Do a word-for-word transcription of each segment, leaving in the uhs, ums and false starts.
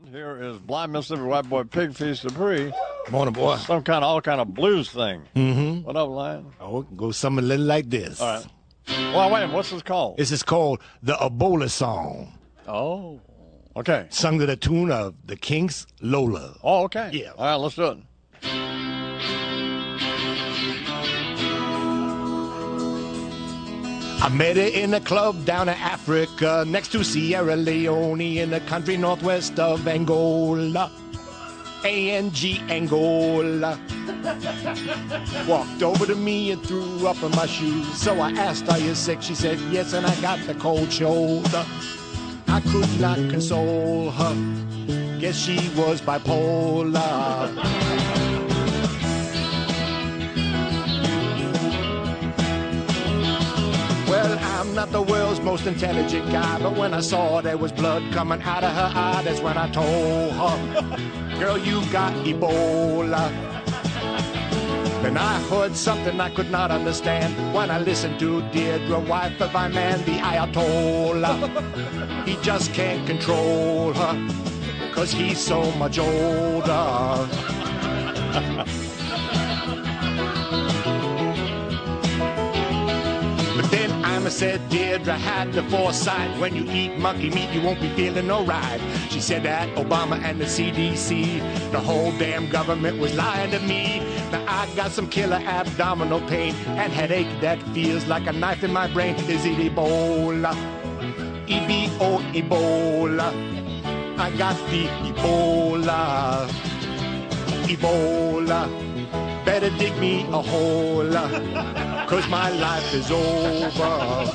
Here is Blind Mississippi White Boy Pig Feast Dupree. Morning, boy. Some kind of all kind of blues thing. Mm-hmm. What up, Lion? Oh, it goes something a little like this. All right. Well, wait, what's this called? This is called the Ebola Song. Oh, okay. Sung to the tune of the Kinks' Lola. Oh, okay. Yeah. All right, let's do it. I met her in a club down in Africa, next to Sierra Leone, in the country northwest of Angola. A N G Angola. Walked over to me and threw up in my shoes. So I asked, are you sick? She said, yes, and I got the cold shoulder. I could not console her. Guess she was bipolar. Well, I'm not the world's most intelligent guy, but when I saw there was blood coming out of her eye, that's when I told her, girl, you got Ebola. Then I heard something I could not understand when I listened to Deirdre, wife of Iman, the Ayatollah. He just can't control her, cause he's so much older. I said, Deirdre had the foresight. When you eat monkey meat, you won't be feeling alright. She said that Obama and the C D C, the whole damn government was lying to me. Now I got some killer abdominal pain and headache that feels like a knife in my brain. Is it Ebola? E B O Ebola. I got the Ebola. Ebola. Better dig me a hole, cause my life is over.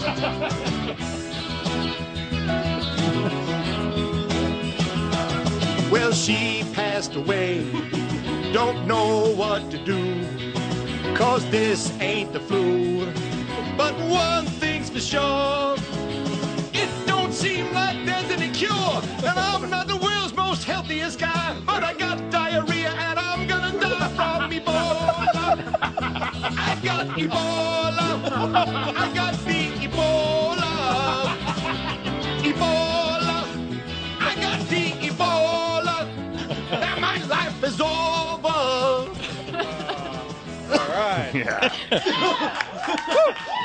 Well, she passed away, don't know what to do, cause this ain't the flu. But one thing's for sure, it don't seem like there's any cure. And I'm not the world's most healthiest guy, but I got diarrhea and I'm gonna die from Ebola. I got Ebola. I got the Ebola. Ebola. I got the Ebola. And my life is over. All right. Yeah.